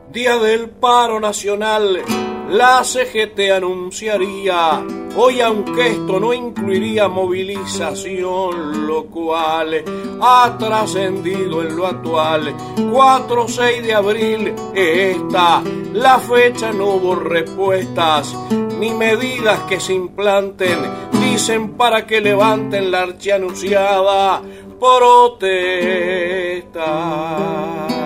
Día del paro nacional, la CGT anunciaría hoy, aunque esto no incluiría movilización, lo cual ha trascendido en lo actual. 4-6 de abril, esta, la fecha, no hubo respuestas ni medidas que se implanten, dicen, para que levanten la archianunciada protesta.